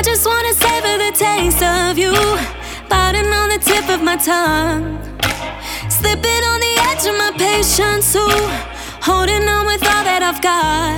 just wanna savor the taste of you, biting on the tip of my tongue, slipping on the edge of my patience, ooh, holding on with all that I've got.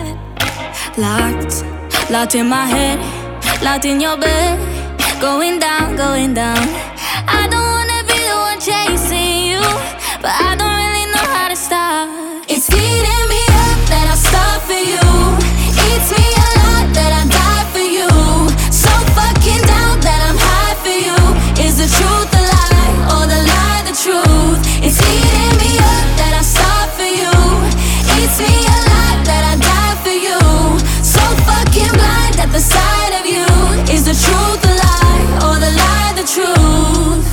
Locked in my head, locked in your bed, going down, going down. I don't wanna be the one chasing you, but I don't really know how to stop. It's eating me up that I stop for you, eats me alive that I die for you, so fucking down that I'm high for you. Is the truth a lie, or the lie the truth? It's eating me up that I stop for you, eats me alive that I die for you, so fucking blind at the sight of you. Is the truth a lie, or the lie the truth?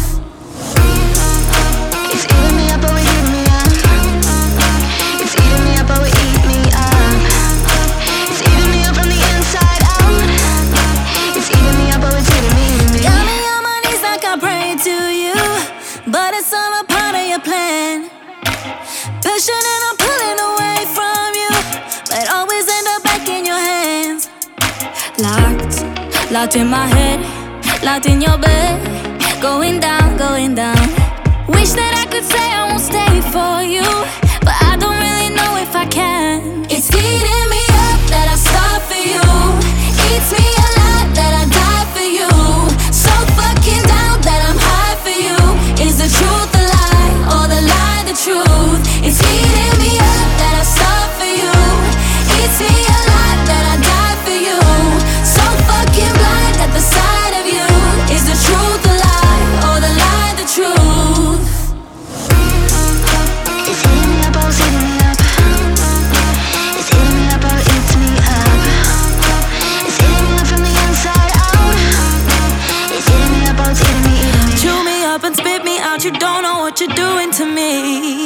It's eating me up, oh it eat me up. It's eating me up, oh it eat me up. It's eating me up from the inside out. It's eating me up, oh it's eating me, eating me. Got me on my knees like I pray to you, but it's all a part of your plan. Pushing and I'm pulling away from you, but always end up back in your hands. Locked in my head, locked in your bed, going down, going down. Wish that I could say I won't stay for you, but I don't really know if I can. It's eating me up that I stop for you, eats me alive that I die for you, so fucking down that I'm high for you. Is the truth a lie, or the lie the truth? It's eating me up that I stop for you, eats me alive that I die for you, so fucking blind at the sight of you. Is the truth a lie, or the lie the truth? It's eating me up, oh it's eating me up. It's eating me up, oh it eats me up. It's eating me up from the inside out. It's eating me up, oh it's eating me, eating me. Chew me up and spit me out, you don't know what you're doing to me.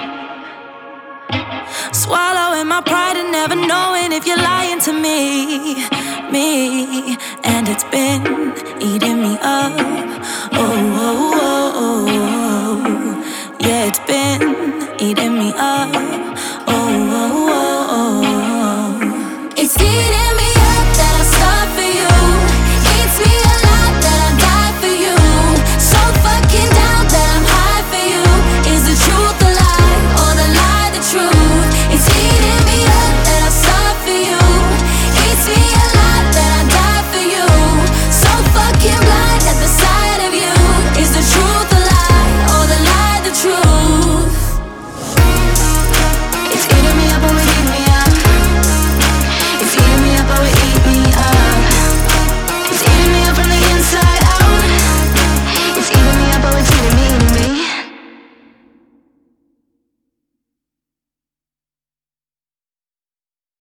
Swallowing my pride and never knowing if you're lying to me. And it's been eating me up. Oh, yeah, it's been eating me up.